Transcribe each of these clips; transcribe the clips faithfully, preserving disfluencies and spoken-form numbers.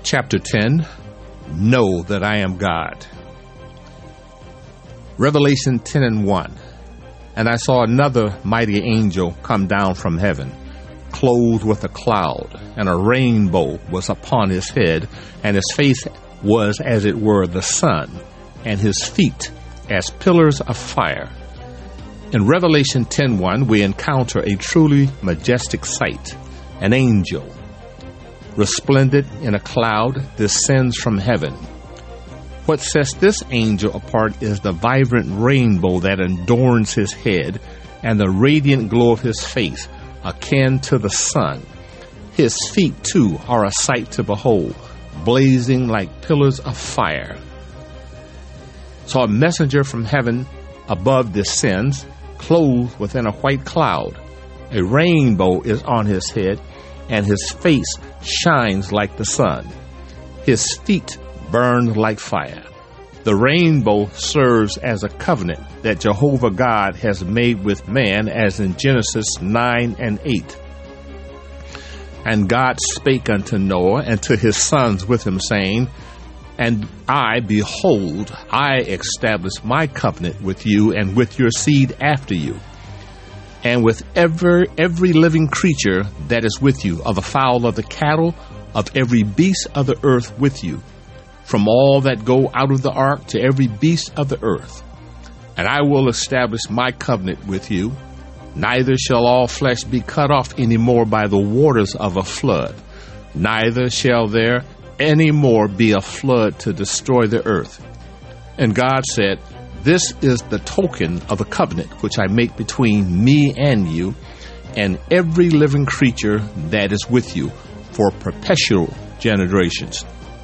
Chapter ten, Know that I am God. Revelation ten and one. And I saw another mighty angel come down from heaven, clothed with a cloud, and a rainbow was upon his head, and his face was as it were the sun, and his feet as pillars of fire. In Revelation ten one, we encounter a truly majestic sight. An angel, resplendent in a cloud, descends from heaven. What sets this angel apart is the vibrant rainbow that adorns his head and the radiant glow of his face, akin to the sun. His feet, too, are a sight to behold, blazing like pillars of fire. So a messenger from heaven above descends, clothed within a white cloud. A rainbow is on his head, and his face shines like the sun. His feet burn like fire. The rainbow serves as a covenant that Jehovah God has made with man, as in Genesis nine and eight. And God spake unto Noah and to his sons with him, saying, And I, behold, I establish my covenant with you and with your seed after you, and with every, every living creature that is with you, of the fowl of the cattle, of every beast of the earth with you, from all that go out of the ark to every beast of the earth. And I will establish my covenant with you. Neither shall all flesh be cut off any more by the waters of a flood, neither shall there any more be a flood to destroy the earth. And God said, This is the token of the covenant which I make between me and you, and every living creature that is with you, for perpetual generations.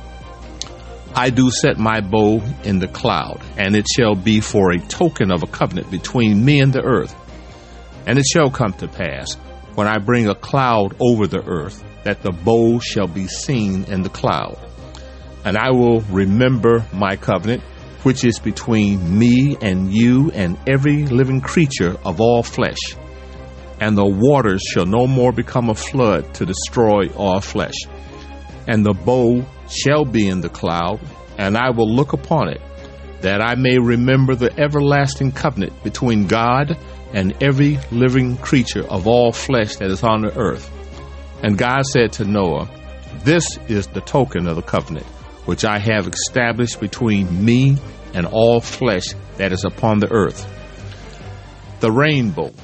I do set my bow in the cloud, and it shall be for a token of a covenant between me and the earth. And it shall come to pass, when I bring a cloud over the earth, that the bow shall be seen in the cloud. And I will remember my covenant, which is between me and you and every living creature of all flesh. And the waters shall no more become a flood to destroy all flesh. And the bow shall be in the cloud, and I will look upon it, that I may remember the everlasting covenant between God and every living creature of all flesh that is on the earth. And God said to Noah, This is the token of the covenant, which I have established between me and all flesh that is upon the earth. The rainbow,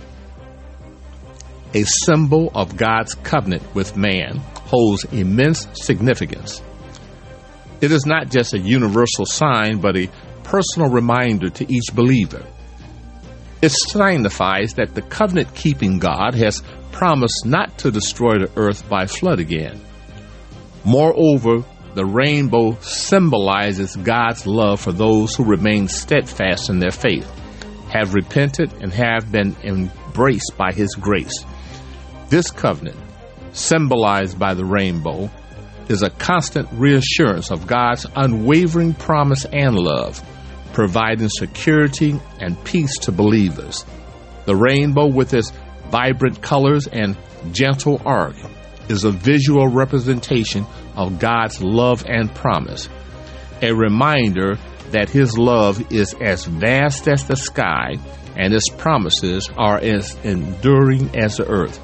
a symbol of God's covenant with man, holds immense significance. It is not just a universal sign, but a personal reminder to each believer. It signifies that the covenant-keeping God has promised not to destroy the earth by flood again. Moreover, the rainbow symbolizes God's love for those who remain steadfast in their faith, have repented, and have been embraced by His grace. This covenant, symbolized by the rainbow, is a constant reassurance of God's unwavering promise and love, providing security and peace to believers. The rainbow, with its vibrant colors and gentle arc, is a visual representation of God's love and promise, a reminder that His love is as vast as the sky and His promises are as enduring as the earth.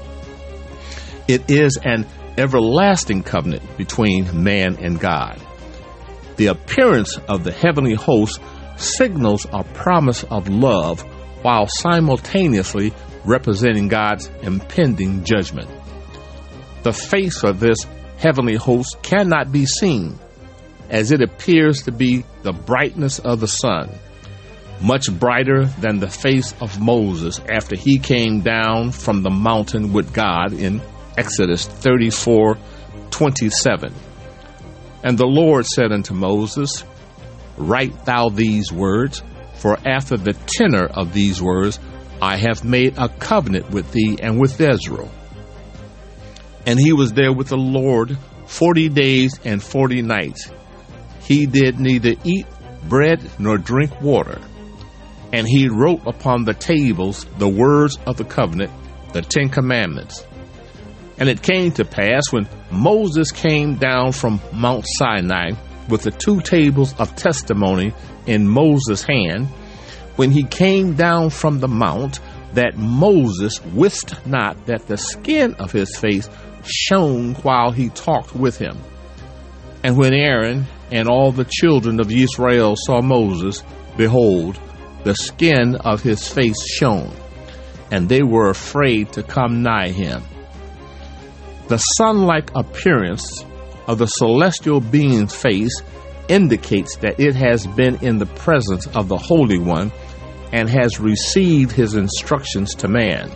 It is an everlasting covenant between man and God. The appearance of the heavenly host signals a promise of love while simultaneously representing God's impending judgment. The face of this heavenly host cannot be seen, as it appears to be the brightness of the sun, much brighter than the face of Moses after he came down from the mountain with God in Exodus thirty-four twenty-seven. And the Lord said unto Moses, Write thou these words, for after the tenor of these words I have made a covenant with thee and with Israel. And he was there with the Lord forty days and forty nights. He did neither eat bread nor drink water. And he wrote upon the tables the words of the covenant, the Ten Commandments. And it came to pass, when Moses came down from Mount Sinai with the two tables of testimony in Moses' hand, when he came down from the mount, that Moses wist not that the skin of his face shone while he talked with him. And when Aaron and all the children of Israel saw Moses, behold, the skin of his face shone, and they were afraid to come nigh him. The sun-like appearance of the celestial being's face indicates that it has been in the presence of the Holy One and has received his instructions to man.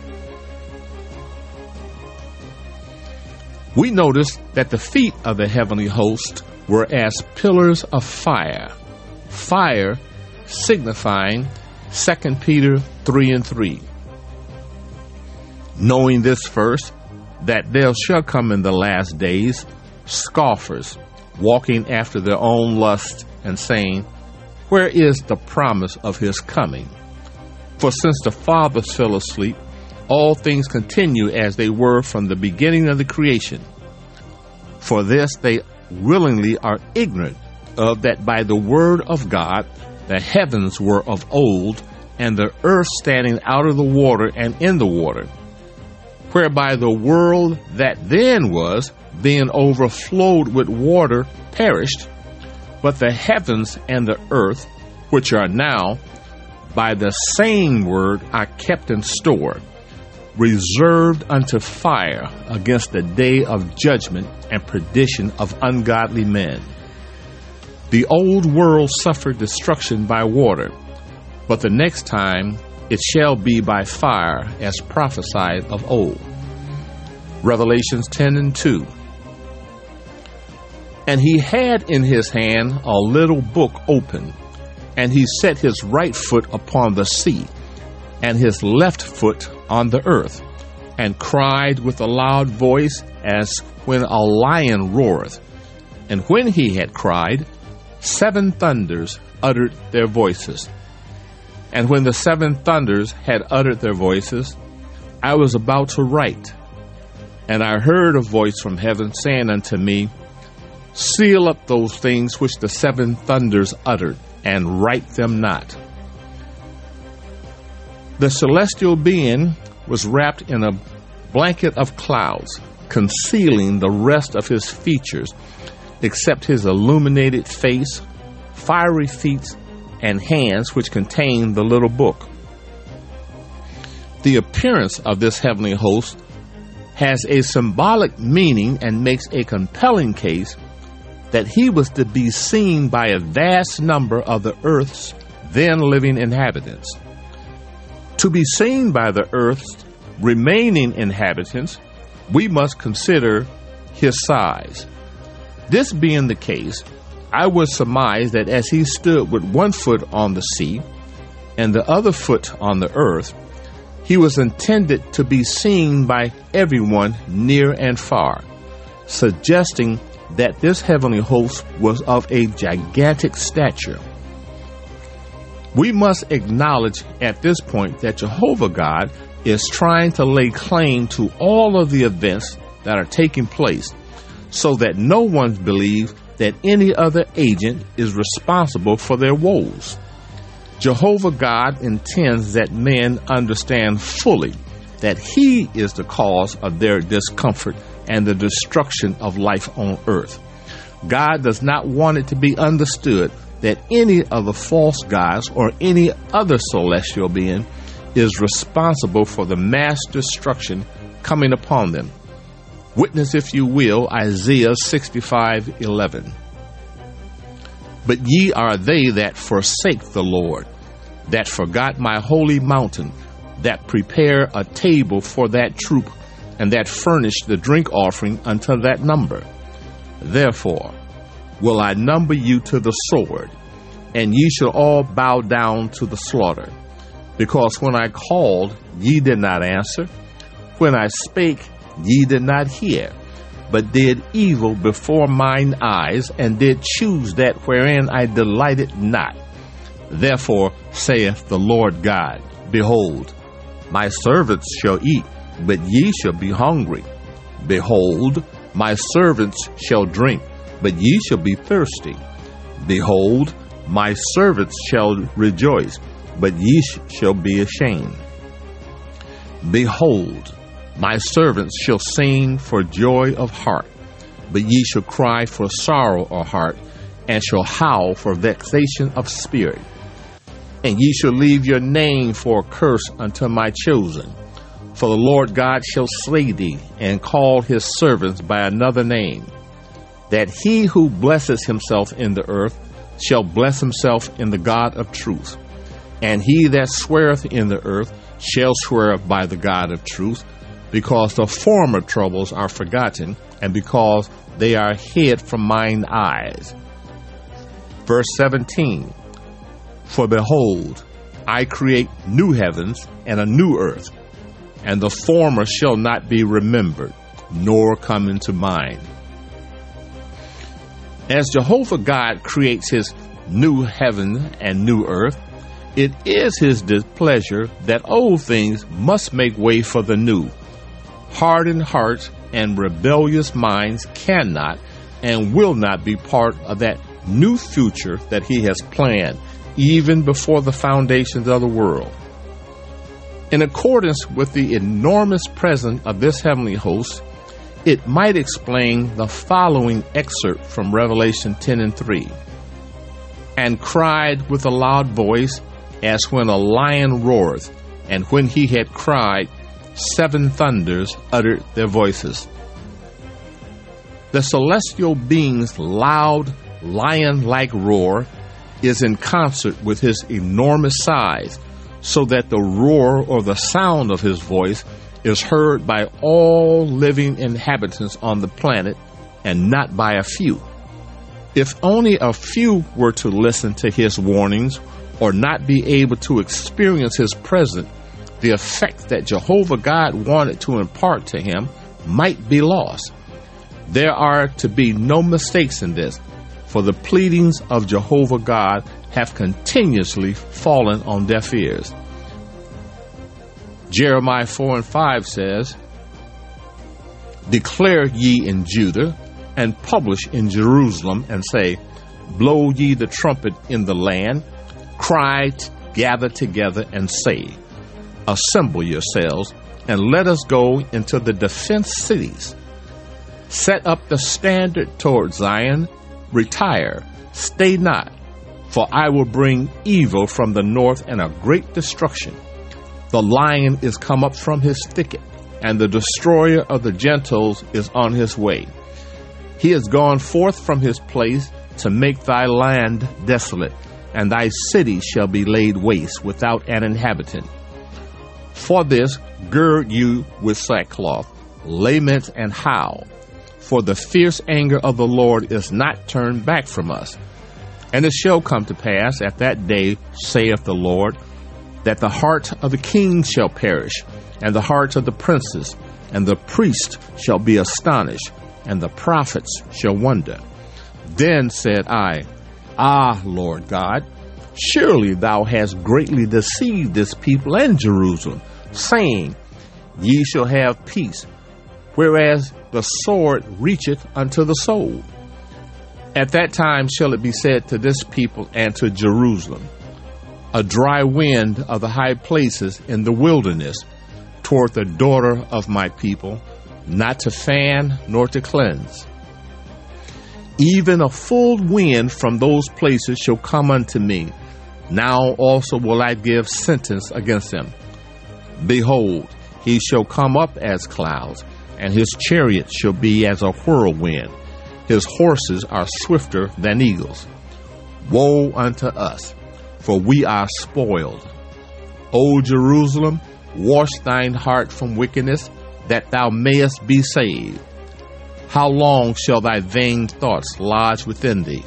We notice that the feet of the heavenly host were as pillars of fire, fire signifying Second Peter three and three. Knowing this first, that there shall come in the last days scoffers, walking after their own lust, and saying, where is the promise of his coming? For since the fathers fell asleep, all things continue as they were from the beginning of the creation. For this they willingly are ignorant of, that by the word of God the heavens were of old, and the earth standing out of the water and in the water, whereby the world that then was, being overflowed with water, perished, but the heavens and the earth, which are now, by the same word are kept in store, reserved unto fire against the day of judgment and perdition of ungodly men. The old world suffered destruction by water, but the next time it shall be by fire, as prophesied of old. Revelations ten and two. And he had in his hand a little book open, and he set his right foot upon the sea, and his left foot on the earth, and cried with a loud voice, as when a lion roareth. And when he had cried, seven thunders uttered their voices. And when the seven thunders had uttered their voices, I was about to write. And I heard a voice from heaven saying unto me, seal up those things which the seven thunders uttered, and write them not. The celestial being was wrapped in a blanket of clouds, concealing the rest of his features, except his illuminated face, fiery feet, and hands, which contained the little book. The appearance of this heavenly host has a symbolic meaning and makes a compelling case that he was to be seen by a vast number of the earth's then living inhabitants. To be seen by the earth's remaining inhabitants, we must consider his size. This being the case, I would surmise that as he stood with one foot on the sea and the other foot on the earth, he was intended to be seen by everyone near and far, suggesting that this heavenly host was of a gigantic stature. We must acknowledge at this point that Jehovah God is trying to lay claim to all of the events that are taking place, so that no one believes that any other agent is responsible for their woes. Jehovah God intends that men understand fully that he is the cause of their discomfort and the destruction of life on earth. God does not want it to be understood that any of the false gods or any other celestial being is responsible for the mass destruction coming upon them. Witness, if you will, Isaiah sixty-five eleven. But ye are they that forsake the Lord, that forgot my holy mountain, that prepare a table for that troop, and that furnish the drink offering unto that number. Therefore will I number you to the sword, and ye shall all bow down to the slaughter. Because when I called, ye did not answer. When I spake, ye did not hear, but did evil before mine eyes, and did choose that wherein I delighted not. Therefore saith the Lord God, behold, my servants shall eat, but ye shall be hungry. Behold, my servants shall drink, but ye shall be thirsty. Behold, my servants shall rejoice, but ye sh- shall be ashamed. Behold, my servants shall sing for joy of heart, but ye shall cry for sorrow of heart, and shall howl for vexation of spirit. And ye shall leave your name for a curse unto my chosen. For the Lord God shall slay thee, and call his servants by another name, that he who blesses himself in the earth shall bless himself in the God of truth. And he that sweareth in the earth shall swear by the God of truth, because the former troubles are forgotten, and because they are hid from mine eyes. Verse seventeen, for behold, I create new heavens and a new earth, and the former shall not be remembered, nor come into mind. As Jehovah God creates his new heaven and new earth, it is his displeasure that old things must make way for the new. Hardened hearts and rebellious minds cannot and will not be part of that new future that he has planned even before the foundations of the world. In accordance with the enormous presence of this heavenly host, it might explain the following excerpt from Revelation ten and three. And cried with a loud voice, as when a lion roareth, and when he had cried, seven thunders uttered their voices. The celestial being's loud, lion-like roar is in concert with his enormous size, so that the roar or the sound of his voice is heard by all living inhabitants on the planet and not by a few. If only a few were to listen to his warnings or not be able to experience his presence, the effect that Jehovah God wanted to impart to him might be lost. There are to be no mistakes in this, for the pleadings of Jehovah God have continuously fallen on deaf ears. Jeremiah four and five says, declare ye in Judah, and publish in Jerusalem, and say, blow ye the trumpet in the land, cry, gather together, and say, assemble yourselves, and let us go into the defense cities. Set up the standard toward Zion, retire, stay not, for I will bring evil from the north and a great destruction. The lion is come up from his thicket, and the destroyer of the Gentiles is on his way. He is gone forth from his place to make thy land desolate, and thy city shall be laid waste without an inhabitant. For this gird you with sackcloth, lament and howl, for the fierce anger of the Lord is not turned back from us. And it shall come to pass at that day, saith the Lord, that the heart of the king shall perish, and the heart of the princes, and the priest shall be astonished, and the prophets shall wonder. Then said I, Ah, Lord God, surely thou hast greatly deceived this people and Jerusalem, saying, Ye shall have peace, whereas the sword reacheth unto the soul. At that time shall it be said to this people and to Jerusalem, a dry wind of the high places in the wilderness toward the daughter of my people, not to fan nor to cleanse. Even a full wind from those places shall come unto me. Now also will I give sentence against them. Behold, he shall come up as clouds, and his chariot shall be as a whirlwind. His horses are swifter than eagles. Woe unto us, for we are spoiled. O Jerusalem, wash thine heart from wickedness, that thou mayest be saved. How long shall thy vain thoughts lodge within thee?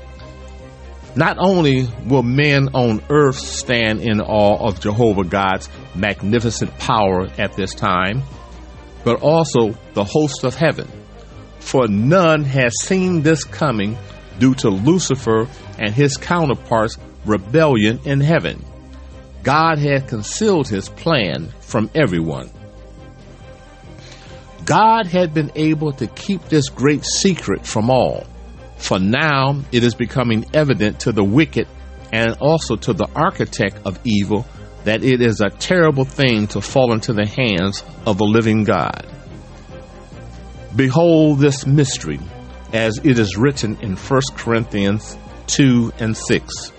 Not only will men on earth stand in awe of Jehovah God's magnificent power at this time, but also the host of heaven. For none has seen this coming due to Lucifer and his counterparts' rebellion in heaven. God had concealed his plan from everyone. God had been able to keep this great secret from all, for now it is becoming evident to the wicked and also to the architect of evil that it is a terrible thing to fall into the hands of a living God. Behold this mystery, as it is written in First Corinthians two and six.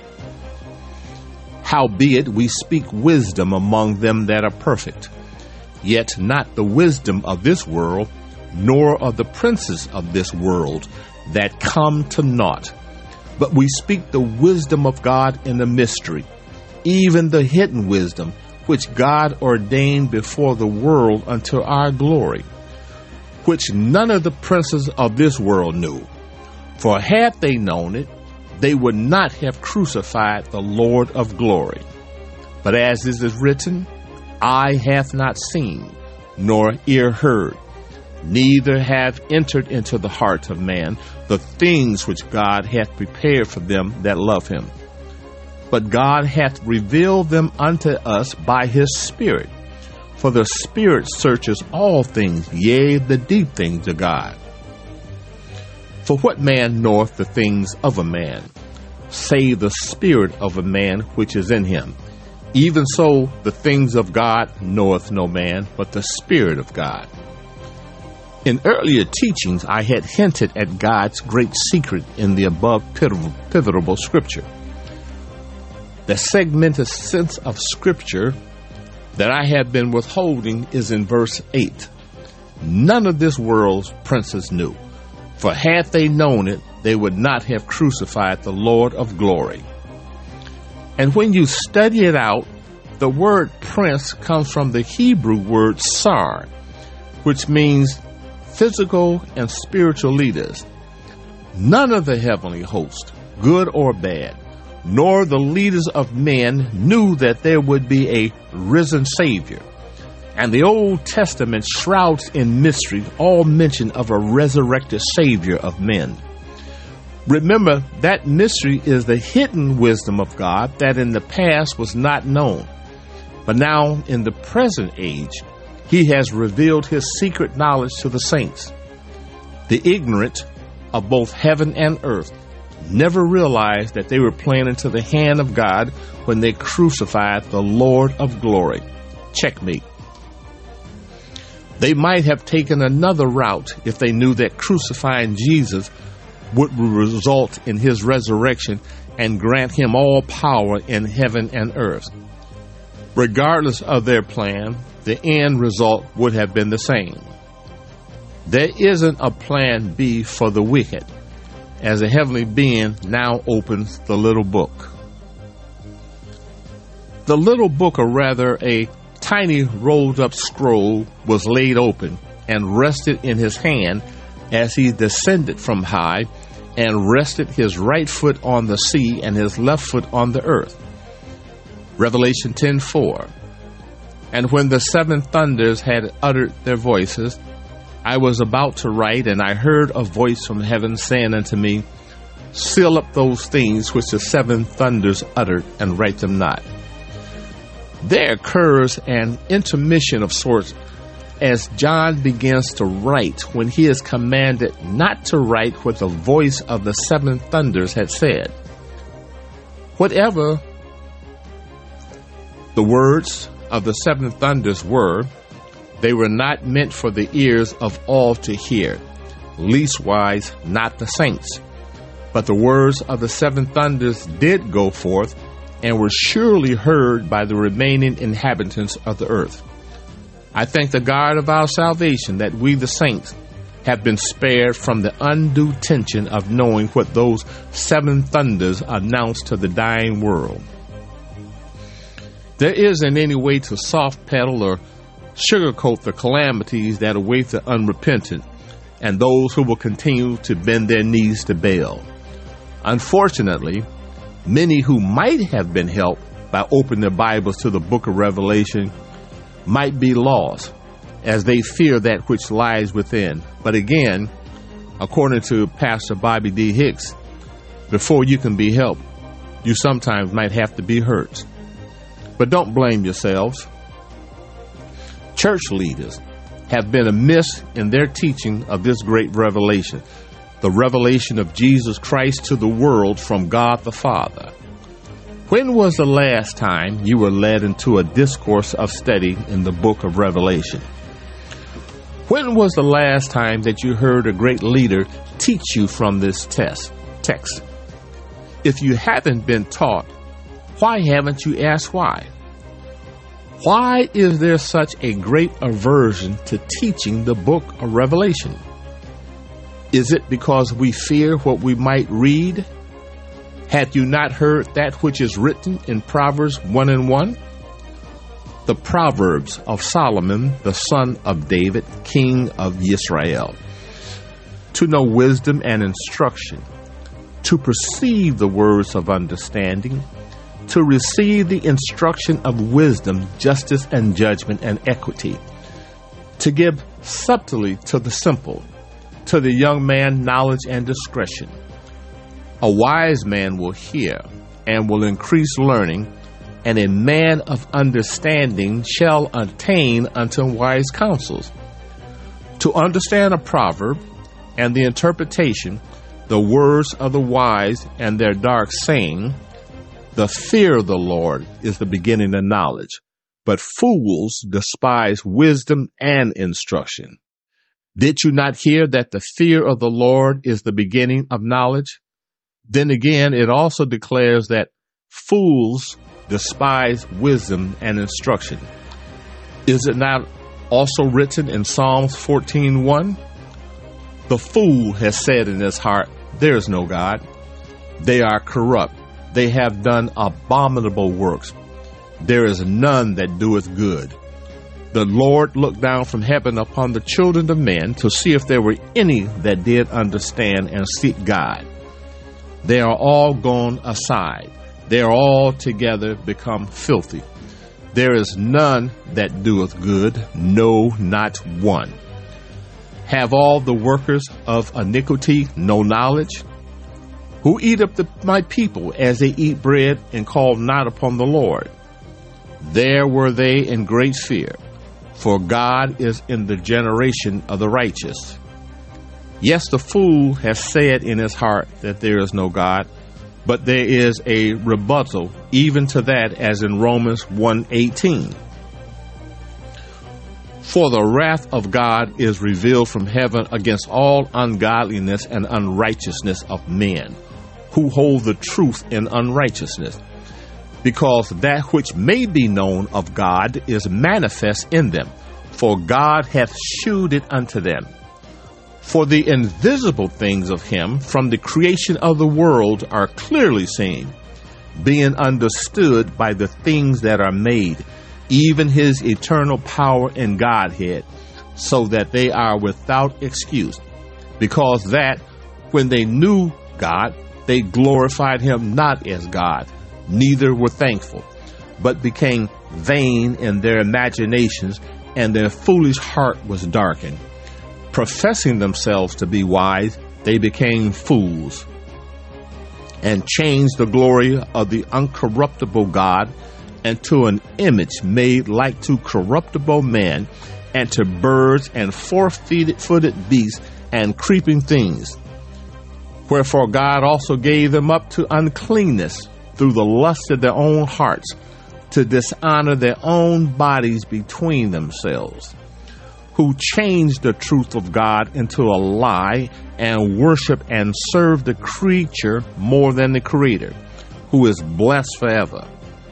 Howbeit we speak wisdom among them that are perfect, yet not the wisdom of this world, nor of the princes of this world that come to naught. But we speak the wisdom of God in the mystery, even the hidden wisdom, which God ordained before the world unto our glory, which none of the princes of this world knew. For had they known it, they would not have crucified the Lord of glory. But as it is written, eye hath not seen, nor ear heard, neither have entered into the heart of man the things which God hath prepared for them that love him. But God hath revealed them unto us by his Spirit. For the Spirit searches all things, yea, the deep things of God. For what man knoweth the things of a man, save the spirit of a man which is in him? Even so, the things of God knoweth no man, but the Spirit of God. In earlier teachings, I had hinted at God's great secret in the above pivotal scripture. The segmented sense of scripture that I have been withholding is in verse eight. None of this world's princes knew, for had they known it, they would not have crucified the Lord of glory. And when you study it out, the word prince comes from the Hebrew word sar, which means physical and spiritual leaders. None of the heavenly host, good or bad, nor the leaders of men knew that there would be a risen Savior. And the Old Testament shrouds in mystery all mention of a resurrected Savior of men. Remember, that mystery is the hidden wisdom of God that in the past was not known. But now, in the present age, he has revealed his secret knowledge to the saints. The ignorant of both heaven and earth never realized that they were playing into the hand of God when they crucified the Lord of glory. Checkmate. They might have taken another route if they knew that crucifying Jesus would result in his resurrection and grant him all power in heaven and earth. Regardless of their plan, the end result would have been the same. There isn't a plan B for the wicked, as a heavenly being now opens the little book. The little book, or rather a tiny rolled up scroll, was laid open and rested in his hand as he descended from high and rested his right foot on the sea and his left foot on the earth. Revelation ten four. And when the seven thunders had uttered their voices, I was about to write, and I heard a voice from heaven saying unto me, seal up those things which the seven thunders uttered, and write them not. There occurs an intermission of sorts as John begins to write when he is commanded not to write what the voice of the seven thunders had said. Whatever the words of the seven thunders were, they were not meant for the ears of all to hear, leastwise not the saints. But the words of the seven thunders did go forth, and were surely heard by the remaining inhabitants of the earth. I thank the God of our salvation that we the saints have been spared from the undue tension of knowing what those seven thunders announced to the dying world. There isn't any way to soft pedal or sugarcoat the calamities that await the unrepentant and those who will continue to bend their knees to Baal. Unfortunately, many who might have been helped by opening their Bibles to the book of Revelation might be lost as they fear that which lies within. But again, according to Pastor Bobby D. Hicks, before you can be helped, you sometimes might have to be hurt. But don't blame yourselves. Church leaders, have been amiss in their teaching of this great revelation, the revelation of Jesus Christ to the world from God the Father. When was the last time you were led into a discourse of study in the book of Revelation? When was the last time that you heard a great leader teach you from this test, text? If you haven't been taught, why haven't you asked why? Why is there such a great aversion to teaching the book of Revelation? Is it because we fear what we might read? Had you not heard that which is written in Proverbs one and one? The Proverbs of Solomon, the son of David, king of Israel. To know wisdom and instruction, to perceive the words of understanding, to receive the instruction of wisdom, justice, and judgment, and equity, to give subtly to the simple, to the young man knowledge and discretion. A wise man will hear and will increase learning, and a man of understanding shall attain unto wise counsels. To understand a proverb and the interpretation, the words of the wise and their dark saying, the fear of the Lord is the beginning of knowledge, but fools despise wisdom and instruction. Did you not hear that the fear of the Lord is the beginning of knowledge? Then again, it also declares that fools despise wisdom and instruction. Is it not also written in Psalms fourteen one? The fool has said in his heart, there is no God. They are corrupt. They have done abominable works. There is none that doeth good. The Lord looked down from heaven upon the children of men to see if there were any that did understand and seek God. They are all gone aside. They are all together become filthy. There is none that doeth good, no, not one. Have all the workers of iniquity no knowledge? Who eat up the, my people as they eat bread and call not upon the Lord? There were they in great fear, for God is in the generation of the righteous. Yes, the fool has said in his heart that there is no God, but there is a rebuttal even to that, as in Romans one eighteen. For the wrath of God is revealed from heaven against all ungodliness and unrighteousness of men, who hold the truth in unrighteousness, because that which may be known of God is manifest in them, for God hath shewed it unto them. For the invisible things of him from the creation of the world are clearly seen, being understood by the things that are made, even his eternal power and Godhead, so that they are without excuse, because that when they knew God, they glorified him not as God, neither were thankful, but became vain in their imaginations, and their foolish heart was darkened. Professing themselves to be wise, they became fools, and changed the glory of the uncorruptible God into an image made like to corruptible man, and to birds and four-footed beasts and creeping things. Wherefore God also gave them up to uncleanness through the lust of their own hearts, to dishonor their own bodies between themselves, who changed the truth of God into a lie, and worship and serve the creature more than the Creator, who is blessed forever.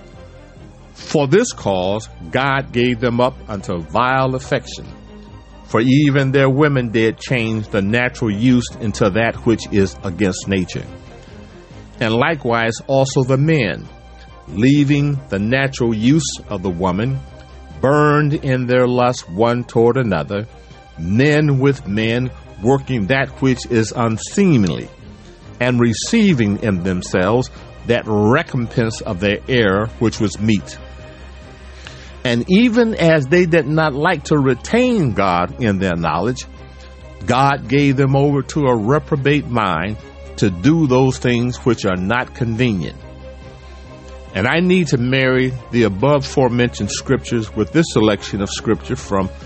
For this cause God gave them up unto vile affection. For even their women did change the natural use into that which is against nature. And likewise also the men, leaving the natural use of the woman, burned in their lust one toward another, men with men, working that which is unseemly, and receiving in themselves that recompense of their error which was meet. And even as they did not like to retain God in their knowledge, God gave them over to a reprobate mind to do those things which are not convenient. And I need to marry the above aforementioned scriptures with this selection of scripture from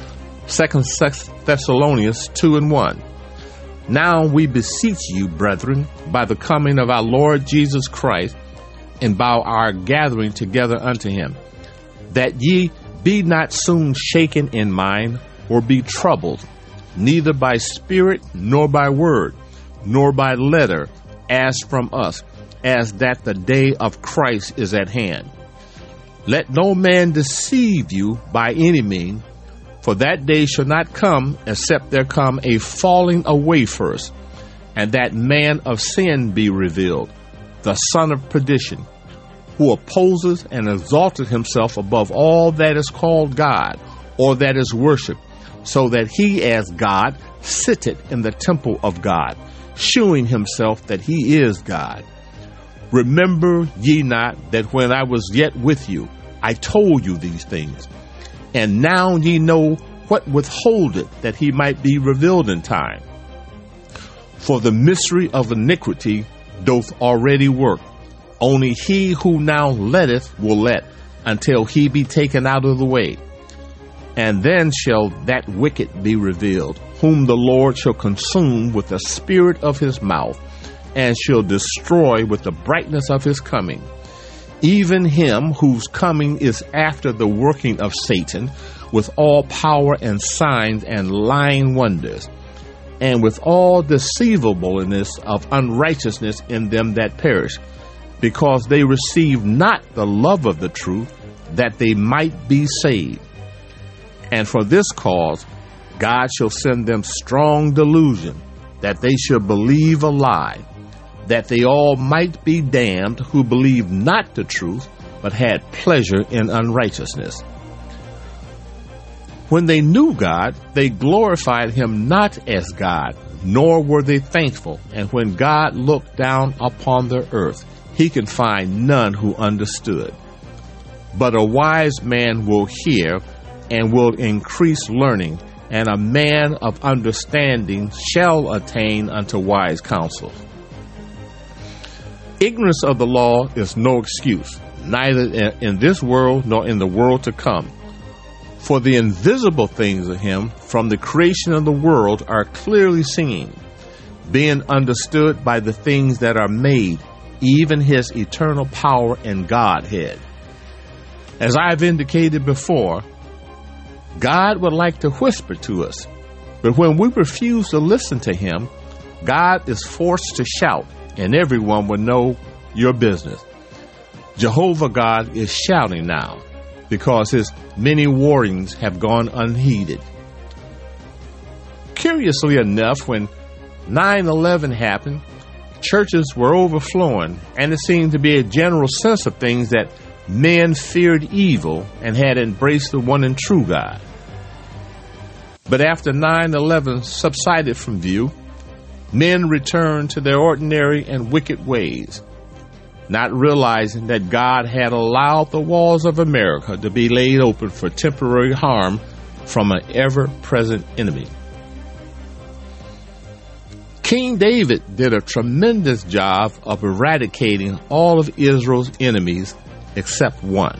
Second Thessalonians two and one. Now we beseech you, brethren, by the coming of our Lord Jesus Christ, and by our gathering together unto him, that ye be not soon shaken in mind, or be troubled, neither by spirit, nor by word, nor by letter, as from us, as that the day of Christ is at hand. Let no man deceive you by any means, for that day shall not come, except there come a falling away first, and that man of sin be revealed, the son of perdition, who opposes and exalteth himself above all that is called God, or that is worshipped, so that he as God sitteth in the temple of God, shewing himself that he is God. Remember ye not that when I was yet with you, I told you these things? And now ye know what withholdeth, that he might be revealed in time. For the mystery of iniquity doth already work. Only he who now letteth will let, until he be taken out of the way. And then shall that wicked be revealed, whom the Lord shall consume with the spirit of his mouth, and shall destroy with the brightness of his coming. Even him whose coming is after the working of Satan, with all power and signs and lying wonders, and with all deceivableness of unrighteousness in them that perish, because they receive not the love of the truth, that they might be saved. And for this cause God shall send them strong delusion, that they shall believe a lie, that they all might be damned who believed not the truth, but had pleasure in unrighteousness. When they knew God, they glorified him not as God, nor were they thankful. And when God looked down upon the earth, he could find none who understood. But a wise man will hear and will increase learning, and a man of understanding shall attain unto wise counsel. Ignorance of the law is no excuse, neither in this world nor in the world to come. For the invisible things of him from the creation of the world are clearly seen, being understood by the things that are made, even his eternal power and Godhead. As I've indicated before, God would like to whisper to us, but when we refuse to listen to him, God is forced to shout, and everyone will know your business. Jehovah God is shouting now, because his many warnings have gone unheeded. Curiously enough, when nine eleven happened, churches were overflowing, and it seemed to be a general sense of things that men feared evil and had embraced the one and true God. But after nine eleven subsided from view, men returned to their ordinary and wicked ways, not realizing that God had allowed the walls of America to be laid open for temporary harm from an ever-present enemy. King David did a tremendous job of eradicating all of Israel's enemies except one.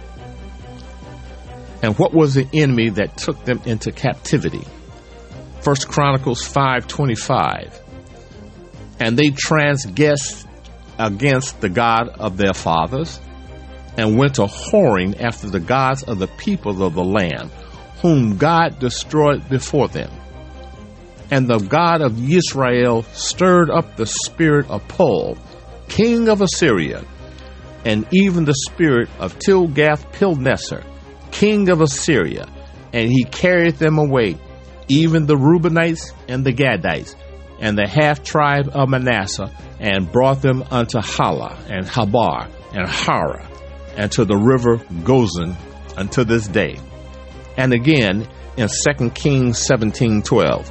And what was the enemy that took them into captivity? First Chronicles five twenty-five. And they transgressed against the God of their fathers, and went a whoring after the gods of the people of the land, whom God destroyed before them. And the God of Israel stirred up the spirit of Pul, king of Assyria, and even the spirit of Tilgath-Pilneser, king of Assyria, and he carried them away, even the Reubenites and the Gadites, and the half-tribe of Manasseh, and brought them unto Hala, and Habar, and Hara, and to the river Gozan unto this day. And again in Second Kings seventeen twelve.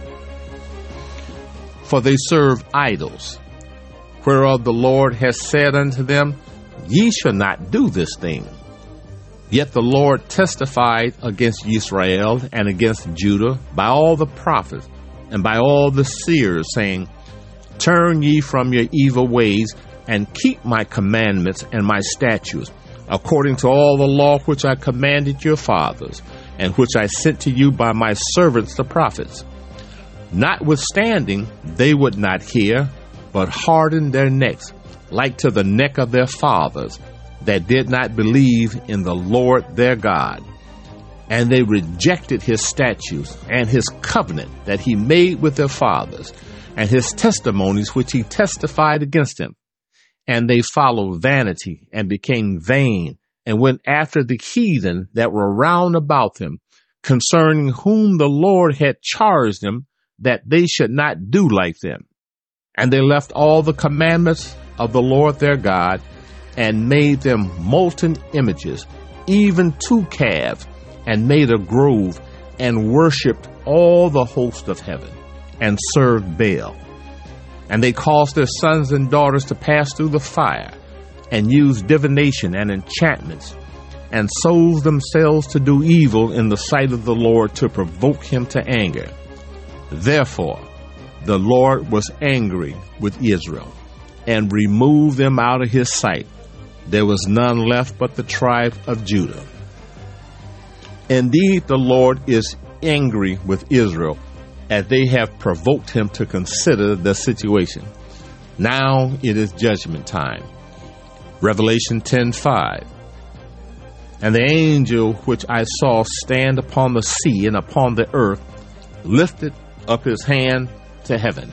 For they serve idols, whereof the Lord has said unto them, Ye shall not do this thing. Yet the Lord testified against Israel and against Judah by all the prophets and by all the seers, saying, Turn ye from your evil ways, and keep my commandments and my statutes, according to all the law which I commanded your fathers. and which I sent to you by my servants the prophets. Notwithstanding, they would not hear, but hardened their necks, like to the neck of their fathers, that did not believe in the Lord their God. And they rejected his statutes and his covenant that he made with their fathers, and his testimonies which he testified against them. And they followed vanity and became vain, and went after the heathen that were round about them, concerning whom the Lord had charged them that they should not do like them. And they left all the commandments of the Lord their God, and made them molten images, even two calves, and made a grove, and worshipped all the host of heaven, and served Baal. And they caused their sons and daughters to pass through the fire, and used divination and enchantments, and sold themselves to do evil in the sight of the Lord, to provoke him to anger. Therefore the Lord was angry with Israel, and removed them out of his sight. There was none left but the tribe of Judah. Indeed, the Lord is angry with Israel, as they have provoked him to consider the situation. Now it is judgment time. Revelation ten five. And the angel which I saw stand upon the sea and upon the earth lifted up his hand to heaven,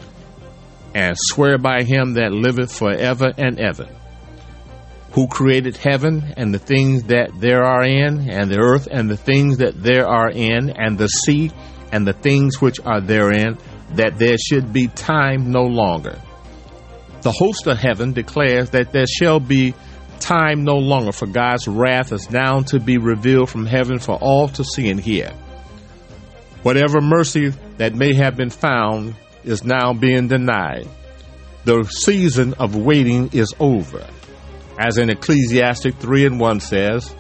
and swear by him that liveth forever and ever, who created heaven and the things that there are in, and the earth and the things that there are in, and the sea and the things which are therein, that there should be time no longer. The host of heaven declares that there shall be time no longer, for God's wrath is now to be revealed from heaven for all to see and hear. Whatever mercy that may have been found is now being denied. The season of waiting is over. As in Ecclesiastes three and one says,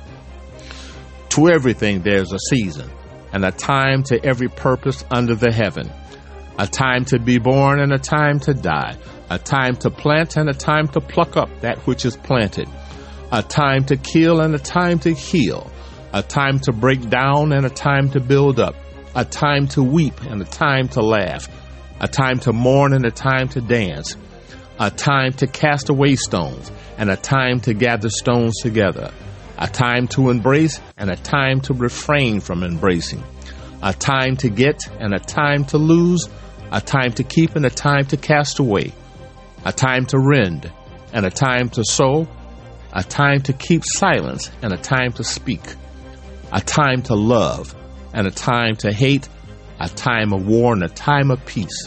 to everything there's a season, and a time to every purpose under the heaven, a time to be born and a time to die, a time to plant and a time to pluck up that which is planted, a time to kill and a time to heal, a time to break down and a time to build up, a time to weep and a time to laugh, a time to mourn and a time to dance, a time to cast away stones and a time to gather stones together, a time to embrace and a time to refrain from embracing, a time to get and a time to lose, a time to keep and a time to cast away, a time to rend and a time to sow, a time to keep silence and a time to speak, a time to love and a time to hate, a time of war and a time of peace.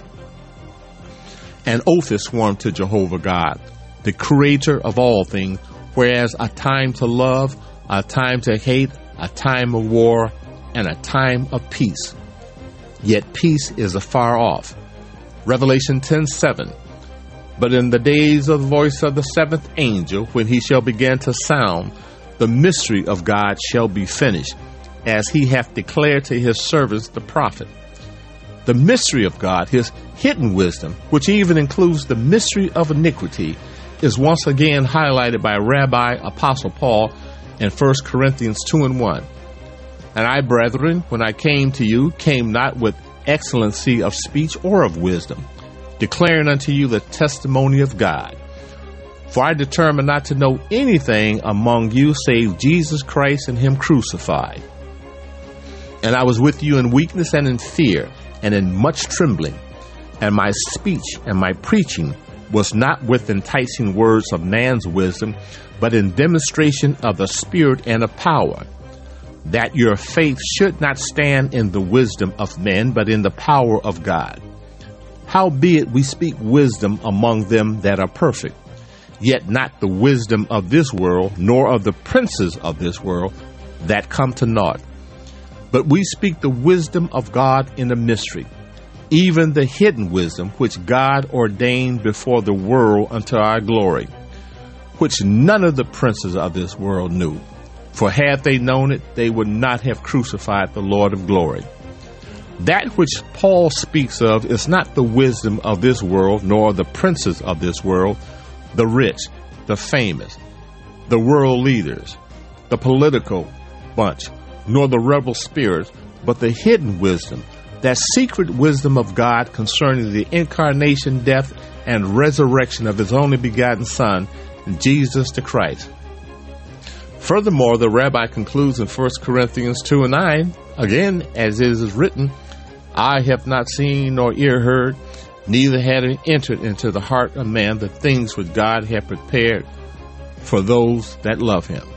An oath is sworn to Jehovah God, the creator of all things, whereas a time to love, a time to hate, a time of war, and a time of peace. Yet peace is afar off. Revelation ten seven. But in the days of the voice of the seventh angel, when he shall begin to sound, the mystery of God shall be finished, as he hath declared to his servants the prophet. The mystery of God, his hidden wisdom, which even includes the mystery of iniquity, is once again highlighted by Rabbi Apostle Paul in First Corinthians two and one. And I, brethren, when I came to you, came not with excellency of speech or of wisdom, declaring unto you the testimony of God. For I determined not to know anything among you save Jesus Christ and him crucified. And I was with you in weakness and in fear and in much trembling. And my speech and my preaching was not with enticing words of man's wisdom, but in demonstration of the Spirit and of power, that your faith should not stand in the wisdom of men, but in the power of God. Howbeit we speak wisdom among them that are perfect, yet not the wisdom of this world, nor of the princes of this world that come to naught. But we speak the wisdom of God in a mystery, even the hidden wisdom which God ordained before the world unto our glory, which none of the princes of this world knew. For had they known it, they would not have crucified the Lord of glory. That which Paul speaks of is not the wisdom of this world, nor the princes of this world, the rich, the famous, the world leaders, the political bunch, nor the rebel spirit, but the hidden wisdom, that secret wisdom of God concerning the incarnation, death, and resurrection of his only begotten Son, Jesus the Christ. Furthermore, the rabbi concludes in First Corinthians two and nine, again, as it is written, "Eye have not seen nor ear heard, neither had it entered into the heart of man the things which God hath prepared for those that love him.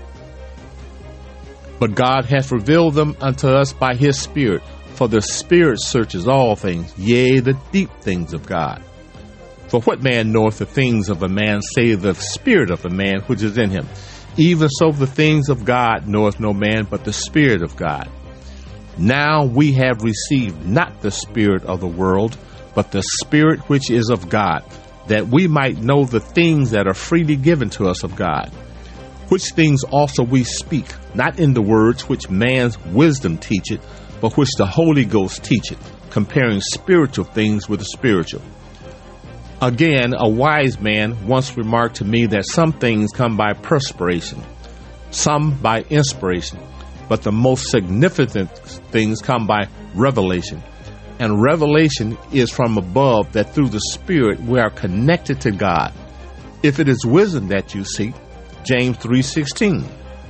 But God hath revealed them unto us by his Spirit, for the Spirit searches all things, yea, the deep things of God. For what man knoweth the things of a man, save the spirit of a man which is in him? Even so the things of God knoweth no man, but the Spirit of God. Now we have received not the spirit of the world, but the Spirit which is of God, that we might know the things that are freely given to us of God. Which things also we speak, not in the words which man's wisdom teacheth, but which the Holy Ghost teacheth, comparing spiritual things with the spiritual. Again, a wise man once remarked to me that some things come by perspiration, some by inspiration, but the most significant things come by revelation. And revelation is from above, that through the Spirit we are connected to God. If it is wisdom that you seek, James three sixteen.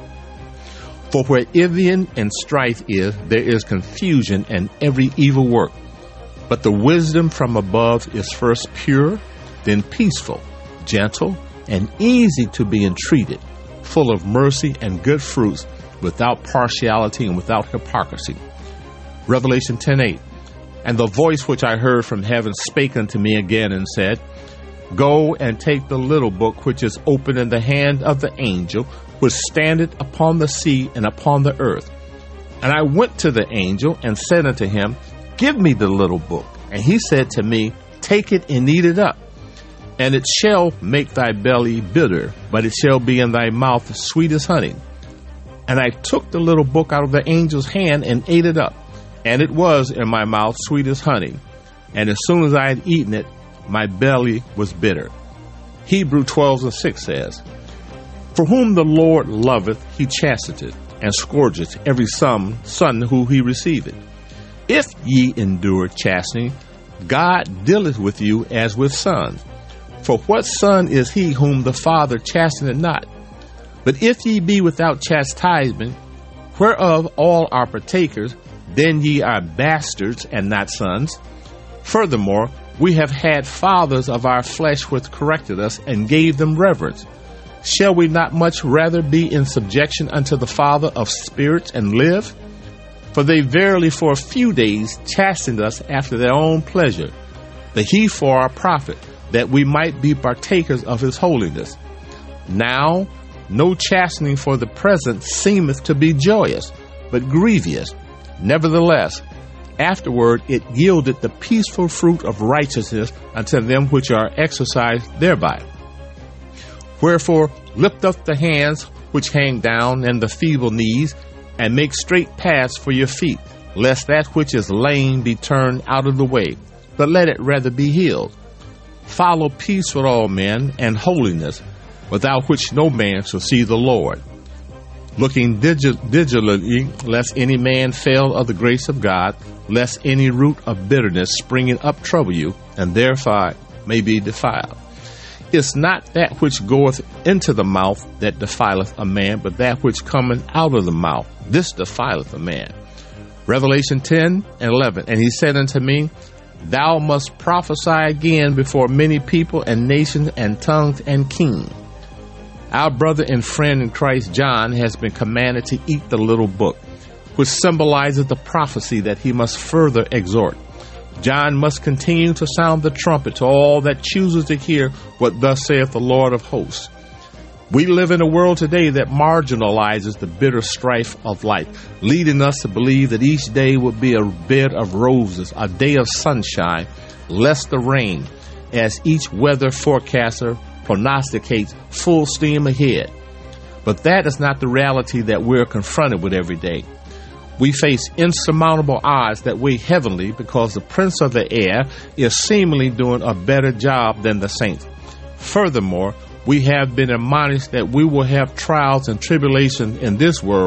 For where envy and strife is, there is confusion and every evil work. But the wisdom from above is first pure, then peaceful, gentle, and easy to be entreated, full of mercy and good fruits, without partiality and without hypocrisy. Revelation ten eight. And the voice which I heard from heaven spake unto me again and said, Go and take the little book which is open in the hand of the angel which standeth upon the sea and upon the earth. And I went to the angel and said unto him, Give me the little book. And he said to me, Take it and eat it up. And it shall make thy belly bitter, but it shall be in thy mouth sweet as honey. And I took the little book out of the angel's hand and ate it up. And it was in my mouth sweet as honey. And as soon as I had eaten it, my belly was bitter. Hebrews twelve and six says, For whom the Lord loveth, he chasteneth, and scourgeth every son, son who he receiveth. If ye endure chastening, God dealeth with you as with sons. For what son is he whom the Father chasteneth not? But if ye be without chastisement, whereof all are partakers, then ye are bastards and not sons. Furthermore, we have had fathers of our flesh which corrected us and gave them reverence. Shall we not much rather be in subjection unto the Father of spirits and live? For they verily for a few days chastened us after their own pleasure, but he for our profit, that we might be partakers of his holiness. Now, no chastening for the present seemeth to be joyous, but grievous. Nevertheless, afterward it yielded the peaceful fruit of righteousness unto them which are exercised thereby. Wherefore, lift up the hands which hang down, and the feeble knees, and make straight paths for your feet, lest that which is lame be turned out of the way, but let it rather be healed. Follow peace with all men, and holiness, without which no man shall see the Lord. Looking digi- diligently, lest any man fail of the grace of God, lest any root of bitterness springing up trouble you, and thereby may be defiled. It's not that which goeth into the mouth that defileth a man, but that which cometh out of the mouth, this defileth a man. Revelation ten and eleven. And he said unto me, Thou must prophesy again before many people and nations and tongues and kings. Our brother and friend in Christ John has been commanded to eat the little book, which symbolizes the prophecy that he must further exhort. John must continue to sound the trumpet to all that chooses to hear what thus saith the Lord of hosts. We live in a world today that marginalizes the bitter strife of life, leading us to believe that each day will be a bed of roses, a day of sunshine, less the rain, as each weather forecaster prognosticates full steam ahead. But that is not the reality that we're confronted with every day. We face insurmountable odds that weigh heavily because the prince of the air is seemingly doing a better job than the saints. Furthermore, we have been admonished that we will have trials and tribulation in this world,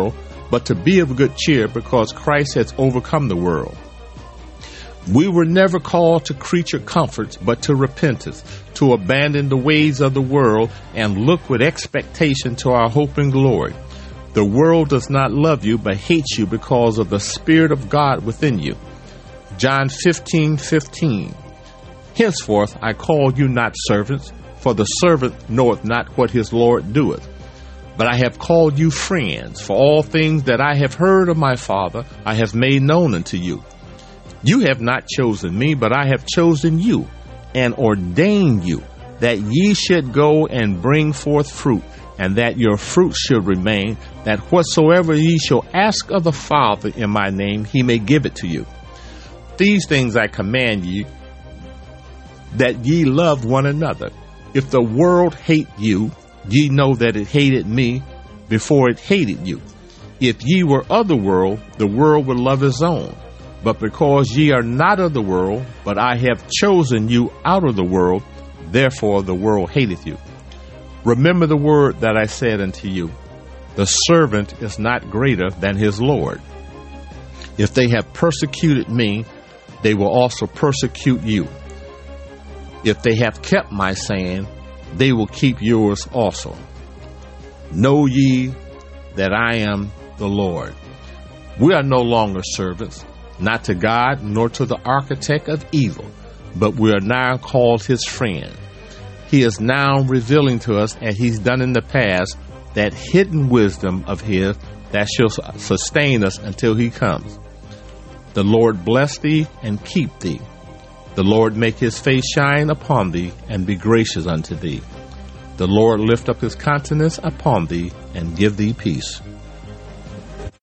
but to be of good cheer, because Christ has overcome the world. We were never called to creature comforts, but to repentance, to abandon the ways of the world and look with expectation to our hope and glory. The world does not love you, but hates you because of the Spirit of God within you. John fifteen fifteen. Henceforth I call you not servants, for the servant knoweth not what his Lord doeth. But I have called you friends, for all things that I have heard of my Father I have made known unto you. You have not chosen me, but I have chosen you, and ordained you, that ye should go and bring forth fruit, and that your fruit should remain, that whatsoever ye shall ask of the Father in my name, he may give it to you. These things I command ye, that ye love one another. If the world hate you, ye know that it hated me before it hated you. If ye were of the world, the world would love his own. But because ye are not of the world, but I have chosen you out of the world, therefore the world hateth you. Remember the word that I said unto you, the servant is not greater than his Lord. If they have persecuted me, they will also persecute you. If they have kept my saying, they will keep yours also. Know ye that I am the Lord. We are no longer servants, not to God, nor to the architect of evil, but we are now called his friend. He is now revealing to us, as he's done in the past, that hidden wisdom of his that shall sustain us until he comes. The Lord bless thee and keep thee. The Lord make his face shine upon thee and be gracious unto thee. The Lord lift up his countenance upon thee and give thee peace.